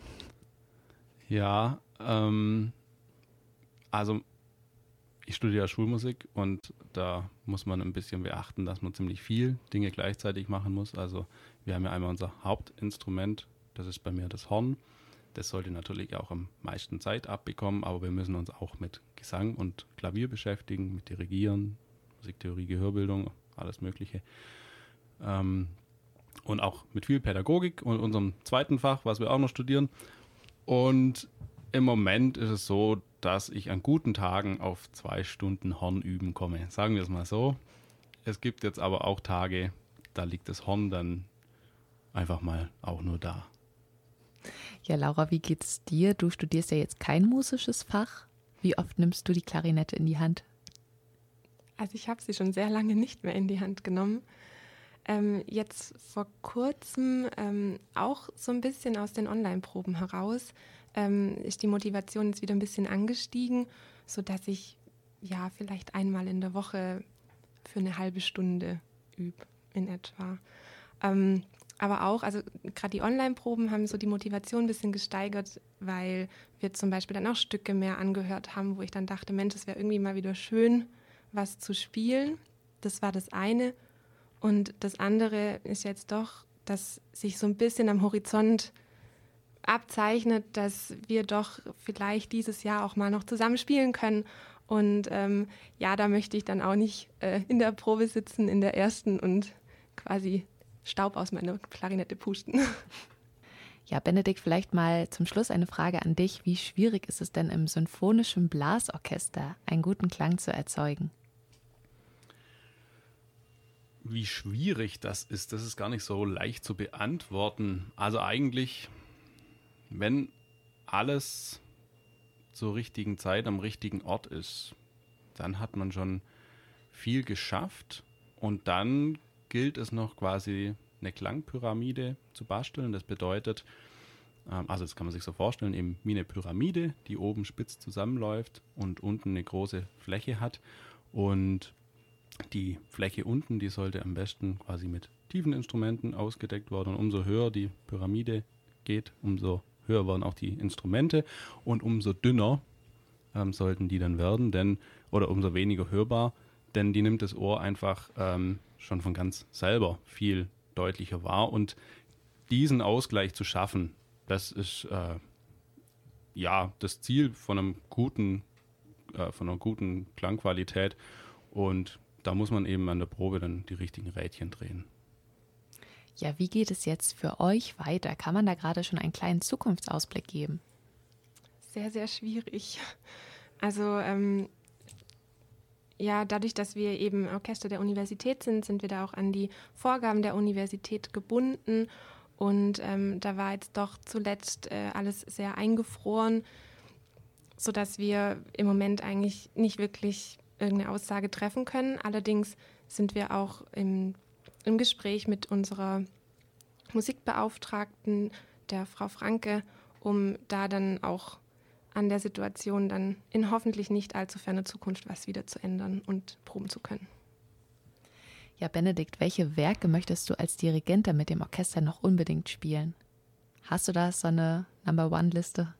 Ja, ähm, also ich studiere Schulmusik und da muss man ein bisschen beachten, dass man ziemlich viel Dinge gleichzeitig machen muss. Also wir haben ja einmal unser Hauptinstrument, das ist bei mir das Horn. Das sollte natürlich auch am meisten Zeit abbekommen, aber wir müssen uns auch mit Gesang und Klavier beschäftigen, mit Dirigieren, Musiktheorie, Gehörbildung, alles Mögliche. Ähm, und auch mit viel Pädagogik und unserem zweiten Fach, was wir auch noch studieren. Und im Moment ist es so, dass ich an guten Tagen auf zwei Stunden Horn üben komme. Sagen wir es mal so. Es gibt jetzt aber auch Tage, da liegt das Horn dann einfach mal auch nur da. Ja, Laura, wie geht's dir? Du studierst ja jetzt kein musisches Fach. Wie oft nimmst du die Klarinette in die Hand? Also ich habe sie schon sehr lange nicht mehr in die Hand genommen. Ähm, jetzt vor kurzem ähm, auch so ein bisschen aus den Online-Proben heraus ähm, ist die Motivation jetzt wieder ein bisschen angestiegen, sodass ich ja vielleicht einmal in der Woche für eine halbe Stunde übe in etwa. Ähm, aber auch, also gerade die Online-Proben haben so die Motivation ein bisschen gesteigert, weil wir zum Beispiel dann auch Stücke mehr angehört haben, wo ich dann dachte, Mensch, es wäre irgendwie mal wieder schön, was zu spielen. Das war das eine. Und das andere ist jetzt doch, dass sich so ein bisschen am Horizont abzeichnet, dass wir doch vielleicht dieses Jahr auch mal noch zusammen spielen können. Und ähm, ja, da möchte ich dann auch nicht äh, in der Probe sitzen, in der ersten und quasi Staub aus meiner Klarinette pusten. Ja, Benedikt, vielleicht mal zum Schluss eine Frage an dich. Wie schwierig ist es denn im symphonischen Blasorchester, einen guten Klang zu erzeugen? Wie schwierig das ist, das ist gar nicht so leicht zu beantworten. Also eigentlich, wenn alles zur richtigen Zeit am richtigen Ort ist, dann hat man schon viel geschafft und dann gilt es noch quasi eine Klangpyramide zu basteln. Das bedeutet, also das kann man sich so vorstellen, eben wie eine Pyramide, die oben spitz zusammenläuft und unten eine große Fläche hat und die Fläche unten, die sollte am besten quasi mit tiefen Instrumenten ausgedeckt werden. Und umso höher die Pyramide geht, umso höher werden auch die Instrumente und umso dünner ähm, sollten die dann werden, denn oder umso weniger hörbar, denn die nimmt das Ohr einfach ähm, schon von ganz selber viel deutlicher wahr. Und diesen Ausgleich zu schaffen, das ist äh, ja das Ziel von einem guten, äh, von einer guten Klangqualität und da muss man eben an der Probe dann die richtigen Rädchen drehen. Ja, wie geht es jetzt für euch weiter? Kann man da gerade schon einen kleinen Zukunftsausblick geben? Sehr, sehr schwierig. Also ähm, ja, dadurch, dass wir eben Orchester der Universität sind, sind wir da auch an die Vorgaben der Universität gebunden. Und ähm, da war jetzt doch zuletzt äh, alles sehr eingefroren, sodass wir im Moment eigentlich nicht wirklich irgendeine Aussage treffen können. Allerdings sind wir auch im, im Gespräch mit unserer Musikbeauftragten, der Frau Franke, um da dann auch an der Situation dann in hoffentlich nicht allzu ferner Zukunft was wieder zu ändern und proben zu können. Ja, Benedikt, welche Werke möchtest du als Dirigent dann mit dem Orchester noch unbedingt spielen? Hast du da so eine Number-One-Liste?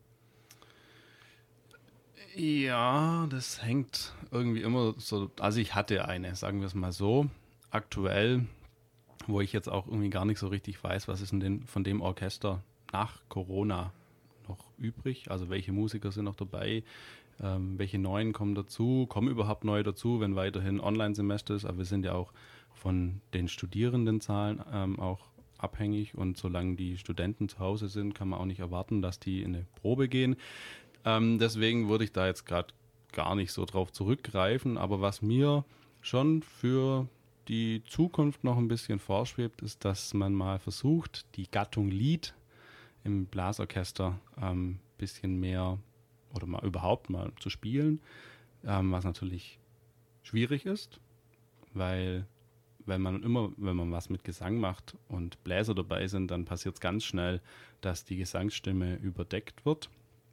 Ja, das hängt irgendwie immer so, also ich hatte eine, sagen wir es mal so, aktuell, wo ich jetzt auch irgendwie gar nicht so richtig weiß, was ist denn von dem Orchester nach Corona noch übrig, also welche Musiker sind noch dabei, ähm, welche neuen kommen dazu, kommen überhaupt neue dazu, wenn weiterhin Online-Semester ist, aber wir sind ja auch von den Studierendenzahlen ähm, auch abhängig und solange die Studenten zu Hause sind, kann man auch nicht erwarten, dass die in eine Probe gehen. Ähm, deswegen würde ich da jetzt gerade gar nicht so drauf zurückgreifen, aber was mir schon für die Zukunft noch ein bisschen vorschwebt, ist, dass man mal versucht, die Gattung Lied im Blasorchester ein ähm, bisschen mehr oder mal überhaupt mal zu spielen, ähm, was natürlich schwierig ist, weil wenn man immer, wenn man was mit Gesang macht und Bläser dabei sind, dann passiert es ganz schnell, dass die Gesangsstimme überdeckt wird.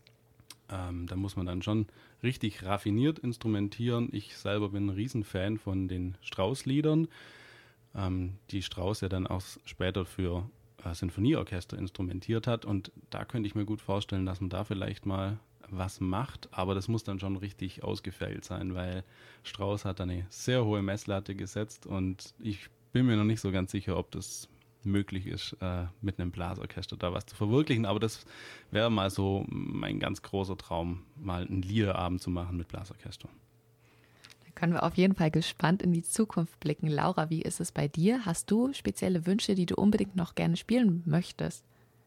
Ähm, da muss man dann schon richtig raffiniert instrumentieren. Ich selber bin ein Riesenfan von den Strauss-Liedern, ähm, die Strauss ja dann auch später für äh, Sinfonieorchester instrumentiert hat. Und da könnte ich mir gut vorstellen, dass man da vielleicht mal was macht. Aber das muss dann schon richtig ausgefeilt sein, weil Strauss hat da eine sehr hohe Messlatte gesetzt und ich bin mir noch nicht so ganz sicher, ob das möglich ist, äh, mit einem Blasorchester da was zu verwirklichen. Aber das wäre mal so mein ganz großer Traum, mal einen Liederabend zu machen mit Blasorchester. Da können wir auf jeden Fall gespannt in die Zukunft blicken. Laura, wie ist es bei dir? Hast du spezielle Wünsche, die du unbedingt noch gerne spielen möchtest?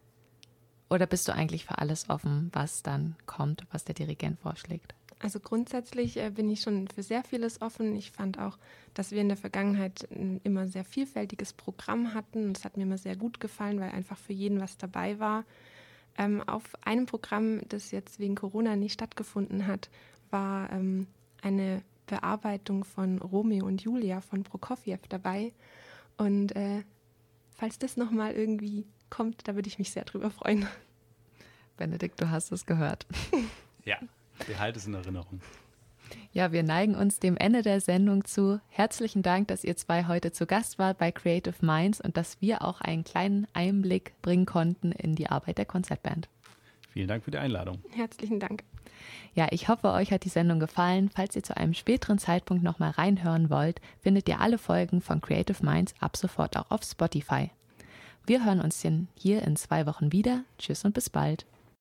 Oder bist du eigentlich für alles offen, was dann kommt, was der Dirigent vorschlägt? Also grundsätzlich äh, bin ich schon für sehr vieles offen. Ich fand auch, dass wir in der Vergangenheit ein immer sehr vielfältiges Programm hatten. Und es hat mir immer sehr gut gefallen, weil einfach für jeden was dabei war. Ähm, auf einem Programm, das jetzt wegen Corona nicht stattgefunden hat, war ähm, eine Bearbeitung von Romeo und Julia von Prokofjew dabei. Und äh, falls das nochmal irgendwie kommt, da würde ich mich sehr drüber freuen. Benedikt, du hast es gehört. Ja. Behalt es in Erinnerung. Ja, wir neigen uns dem Ende der Sendung zu. Herzlichen Dank, dass ihr zwei heute zu Gast wart bei Creative Minds und dass wir auch einen kleinen Einblick bringen konnten in die Arbeit der Konzertband. Vielen Dank für die Einladung. Herzlichen Dank. Ja, ich hoffe, euch hat die Sendung gefallen. Falls ihr zu einem späteren Zeitpunkt nochmal reinhören wollt, findet ihr alle Folgen von Creative Minds ab sofort auch auf Spotify. Wir hören uns hier in zwei Wochen wieder. Tschüss und bis bald.